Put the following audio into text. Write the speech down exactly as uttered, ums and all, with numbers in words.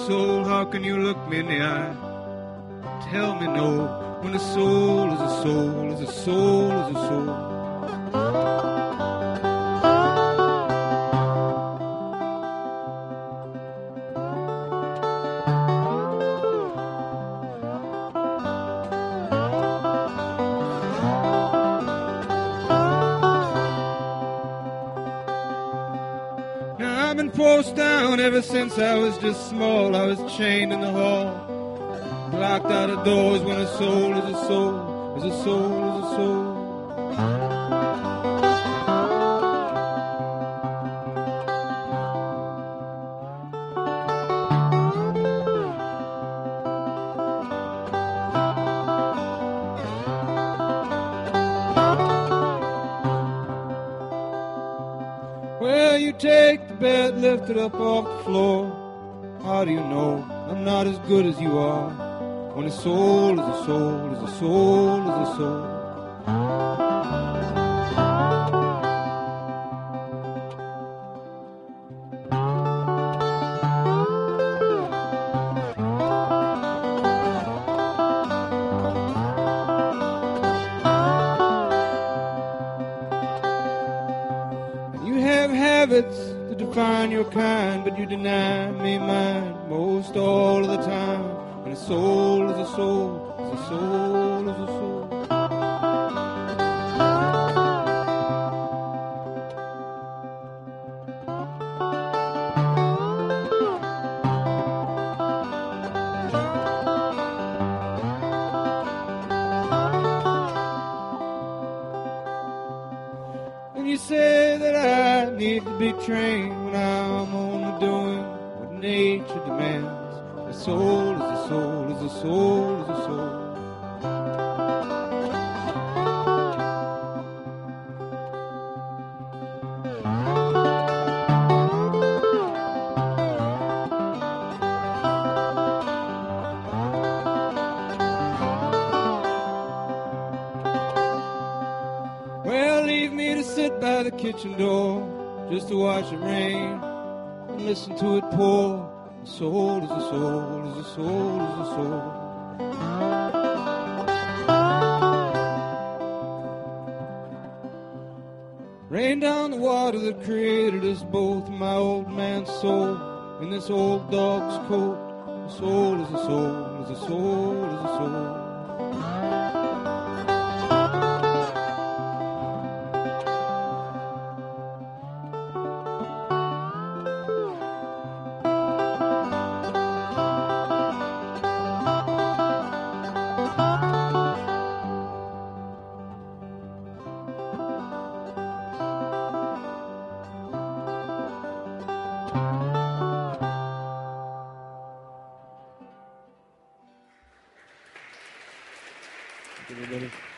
soul, how can you look me in the eye? Tell me no, when a soul is a soul, is a soul, is a soul. Now I've been forced down ever since I was just small. I was chained in the hall, locked out of doors. When a soul is a soul, is a soul, is a soul. Well, you take the bed, lift it up off the floor. How do you know I'm not as good as you are? When a soul is a soul, is a soul, is a soul. You have habits that define your kind, but you deny me mine most all of the time. When a soul is a soul, is a soul, is a soul. And you say that I need to be trained when I'm only doing what nature demands. A soul is a soul, is a soul, is a soul. Well, leave me to sit by the kitchen door, just to watch it rain and listen to it pour. A soul is a soul, is a soul, is a soul. Rain down the water that created us both, my old man's soul in this old dog's coat. A soul is a soul, is a soul, is a soul. Everybody.